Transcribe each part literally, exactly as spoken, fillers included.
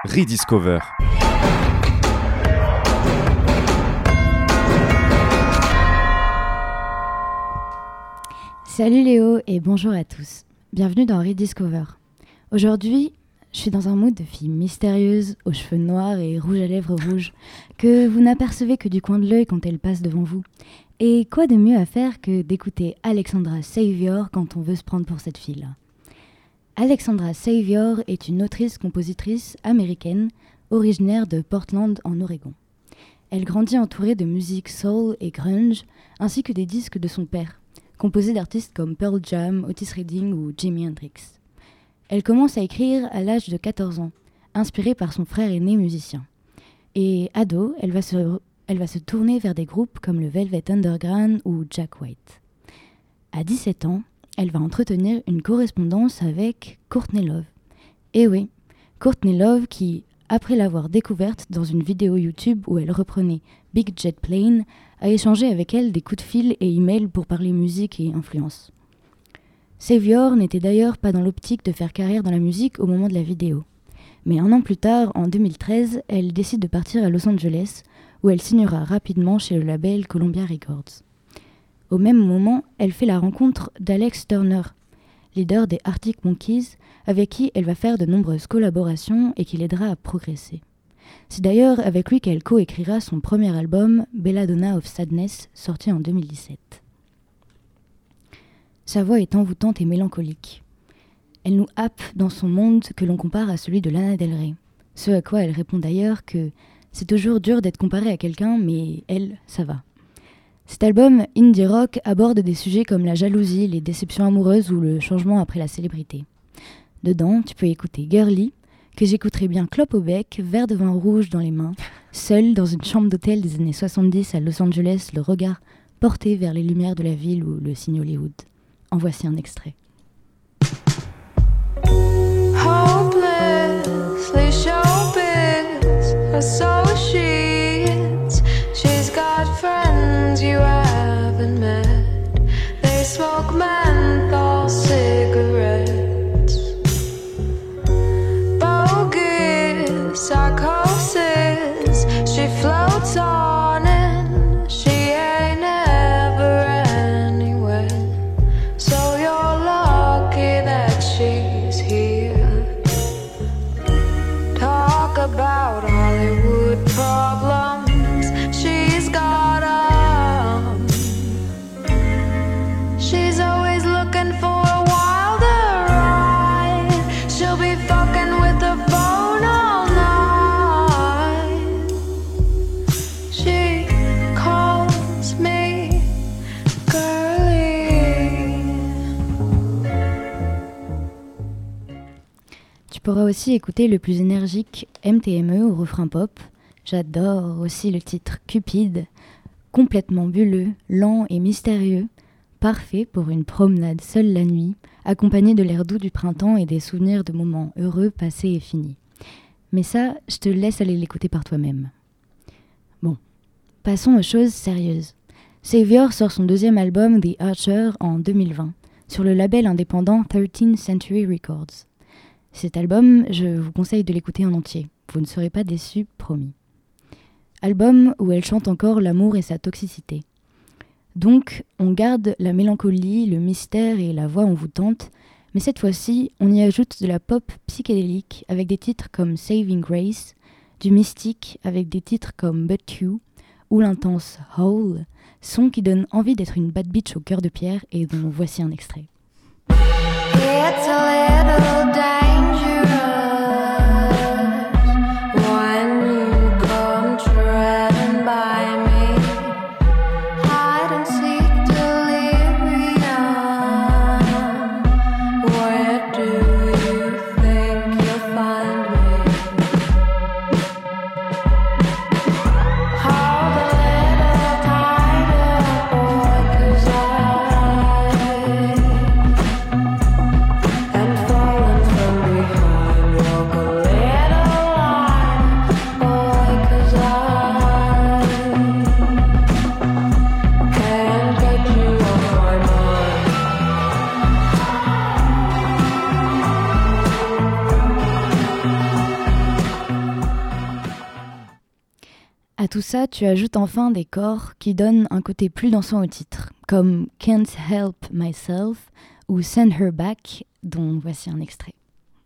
Rediscover. Salut Léo et bonjour à tous. Bienvenue dans Rediscover. Aujourd'hui, je suis dans un mood de fille mystérieuse, aux cheveux noirs et rouge à lèvres rouges, que vous n'apercevez que du coin de l'œil quand elle passe devant vous. Et quoi de mieux à faire que d'écouter Alexandra Savior quand on veut se prendre pour cette fille-là. Alexandra Savior est une autrice-compositrice américaine, originaire de Portland en Oregon. Elle grandit entourée de musique soul et grunge, ainsi que des disques de son père, composés d'artistes comme Pearl Jam, Otis Redding ou Jimi Hendrix. Elle commence à écrire à l'âge de quatorze ans, inspirée par son frère aîné musicien. Et ado, elle va se, elle va se tourner vers des groupes comme le Velvet Underground ou Jack White. À dix-sept ans, elle va entretenir une correspondance avec Courtney Love. Et oui, Courtney Love qui, après l'avoir découverte dans une vidéo YouTube où elle reprenait Big Jet Plane, a échangé avec elle des coups de fil et emails pour parler musique et influence. Savior n'était d'ailleurs pas dans l'optique de faire carrière dans la musique au moment de la vidéo. Mais un an plus tard, en deux mille treize, elle décide de partir à Los Angeles, où elle signera rapidement chez le label Columbia Records. Au même moment, elle fait la rencontre d'Alex Turner, leader des Arctic Monkeys, avec qui elle va faire de nombreuses collaborations et qui l'aidera à progresser. C'est d'ailleurs avec lui qu'elle co-écrira son premier album, Belladonna of Sadness, sorti en deux mille dix-sept. Sa voix est envoûtante et mélancolique. Elle nous happe dans son monde que l'on compare à celui de Lana Del Rey. Ce à quoi elle répond d'ailleurs que c'est toujours dur d'être comparée à quelqu'un, mais elle, ça va. Cet album, indie rock, aborde des sujets comme la jalousie, les déceptions amoureuses ou le changement après la célébrité. Dedans, tu peux écouter Girly, que j'écouterais bien clope au bec, verre de vin rouge dans les mains, seule dans une chambre d'hôtel des années soixante-dix à Los Angeles, le regard porté vers les lumières de la ville ou le signe Hollywood. En voici un extrait. Hopelessly showbiz associates. She's got friends you haven't met. They smoke menthol cigarettes. Bogus psychosis. She floats on and she ain't never anywhere. So you're lucky that she's here. Talk about Hollywood problems. She's got them. She's always looking for a wilder ride. She'll be fucking with the phone all night. She calls me girly. Tu pourras aussi écouter le plus énergique M T M E au refrain pop. J'adore aussi le titre Cupid, complètement bulleux, lent et mystérieux, parfait pour une promenade seule la nuit, accompagné de l'air doux du printemps et des souvenirs de moments heureux passés et finis. Mais ça, je te laisse aller l'écouter par toi-même. Bon, passons aux choses sérieuses. Savior sort son deuxième album The Archer en deux mille vingt, sur le label indépendant thirteenth Century Records. Cet album, je vous conseille de l'écouter en entier. Vous ne serez pas déçus, promis. Album où elle chante encore l'amour et sa toxicité. Donc, on garde la mélancolie, le mystère et la voix envoûtante, mais cette fois-ci, on y ajoute de la pop psychédélique avec des titres comme Saving Grace, du mystique avec des titres comme But You, ou l'intense Hole, son qui donne envie d'être une bad bitch au cœur de pierre et dont voici un extrait. It's a little dangerous when you come treading by me. Hide and seek delirium. Where do you think you'll find me? Hold a little tighter, boy, 'cause I am falling from behind. tout ça, tu ajoutes enfin des corps qui donnent un côté plus dansant au titre, comme Can't Help Myself ou Send Her Back, dont voici un extrait.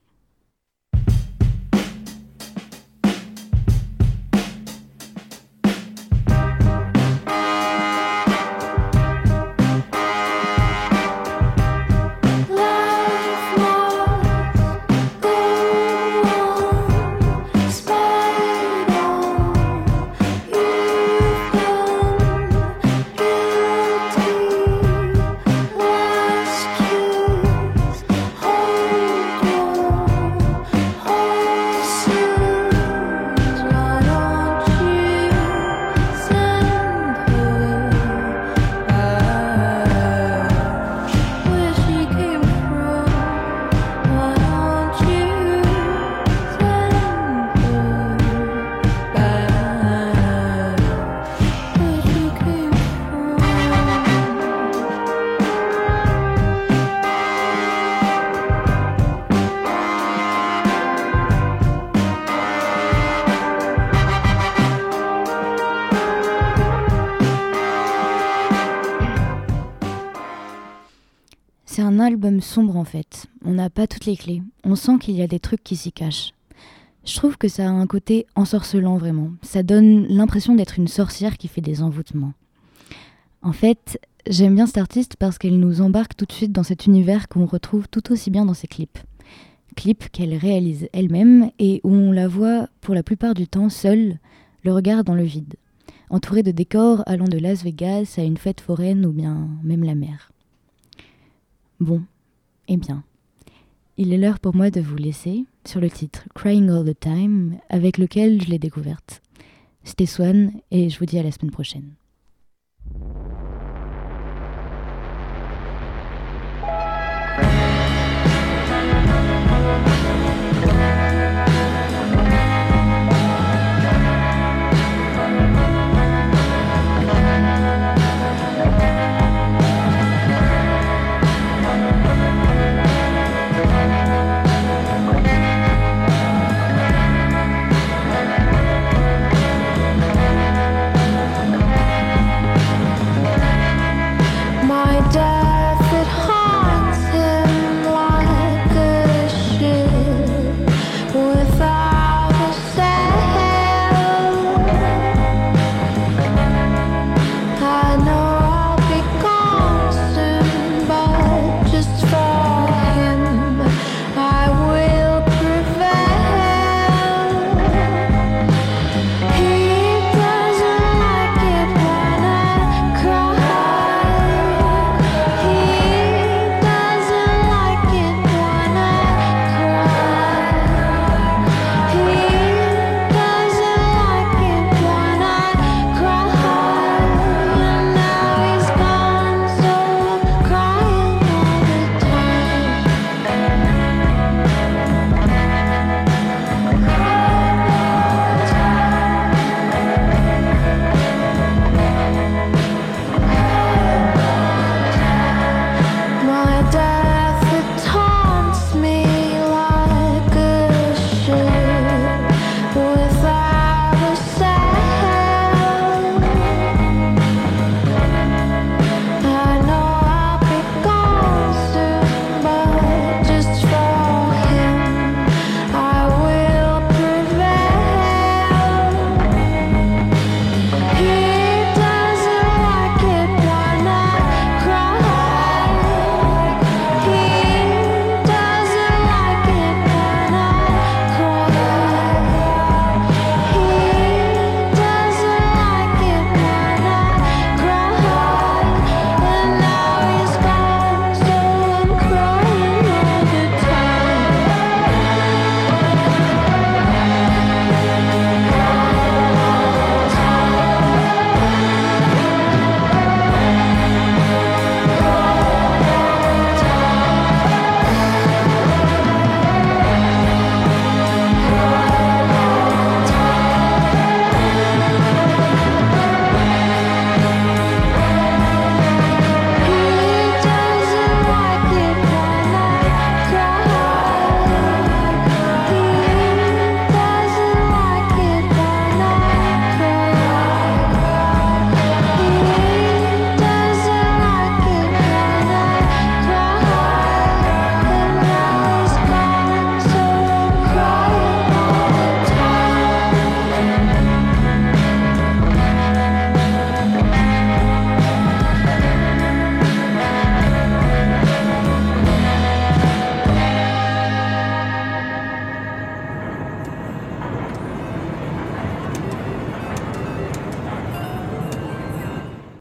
C'est un album sombre en fait, on n'a pas toutes les clés, on sent qu'il y a des trucs qui s'y cachent. Je trouve que ça a un côté ensorcelant vraiment, ça donne l'impression d'être une sorcière qui fait des envoûtements. En fait, j'aime bien cette artiste parce qu'elle nous embarque tout de suite dans cet univers qu'on retrouve tout aussi bien dans ses clips. Clips qu'elle réalise elle-même et où on la voit pour la plupart du temps seule, le regard dans le vide, entourée de décors allant de Las Vegas à une fête foraine ou bien même la mer. Bon, eh bien, il est l'heure pour moi de vous laisser sur le titre Crying All the Time avec lequel je l'ai découverte. C'était Swan et je vous dis à la semaine prochaine. My death at